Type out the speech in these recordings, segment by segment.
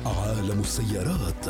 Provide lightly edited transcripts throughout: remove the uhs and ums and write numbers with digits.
عالم السيارات.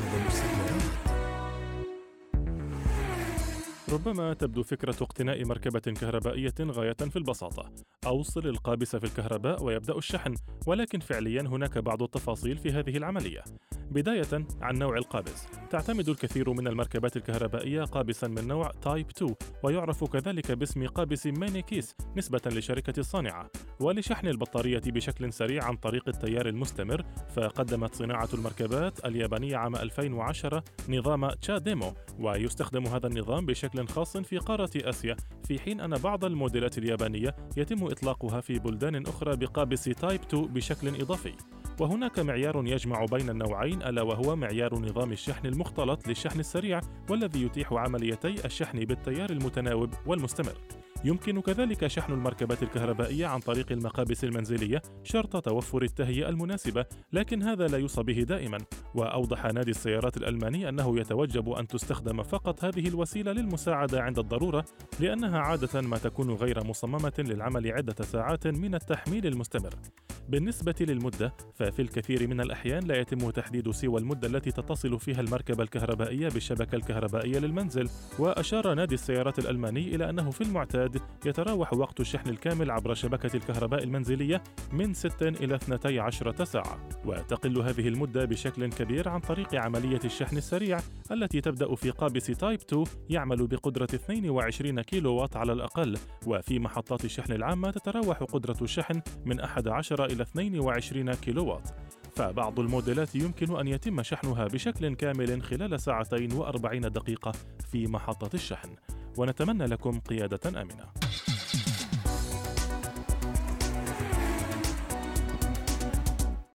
ربما تبدو فكرة اقتناء مركبة كهربائية غاية في البساطة. أوصل القابس في الكهرباء ويبدأ الشحن، ولكن فعليا هناك بعض التفاصيل في هذه العملية. بداية عن نوع القابس. تعتمد الكثير من المركبات الكهربائية قابسا من نوع تايب 2، ويعرف كذلك باسم قابس ميني كيس نسبة لشركة الصانعة. ولشحن البطارية بشكل سريع عن طريق التيار المستمر، فقدمت صناعة المركبات اليابانية عام 2010 نظام تشاديمو، ويستخدم هذا النظام بشكل خاص في قارة آسيا، في حين أن بعض الموديلات اليابانية يتم إطلاقها في بلدان أخرى بقابس تايب 2 بشكل إضافي. وهناك معيار يجمع بين النوعين، ألا وهو معيار نظام الشحن المختلط للشحن السريع، والذي يتيح عمليتي الشحن بالتيار المتناوب والمستمر. يمكن كذلك شحن المركبات الكهربائية عن طريق المقابس المنزلية شرط توفر التهيئة المناسبة، لكن هذا لا يوصى به دائما. وأوضح نادي السيارات الألماني أنه يتوجب أن تستخدم فقط هذه الوسيلة للمساعدة عند الضرورة، لأنها عادة ما تكون غير مصممة للعمل عدة ساعات من التحميل المستمر. بالنسبة للمدة، ففي الكثير من الأحيان لا يتم تحديد سوى المدة التي تتصل فيها المركبة الكهربائية بالشبكة الكهربائية للمنزل. وأشار نادي السيارات الألماني إلى أنه في المعتاد يتراوح وقت الشحن الكامل عبر شبكة الكهرباء المنزلية من 6 إلى 12 ساعة، وتقل هذه المدة بشكل كبير عن طريق عملية الشحن السريع التي تبدأ في قابس تايب 2 يعمل بقدرة 22 كيلووات على الأقل، وفي محطات الشحن العامة تتراوح قدرة الشحن من 11 إلى 22 كيلووات. فبعض الموديلات يمكن أن يتم شحنها بشكل كامل خلال 2 و40 دقيقة في محطة الشحن. ونتمنى لكم قيادة آمنة.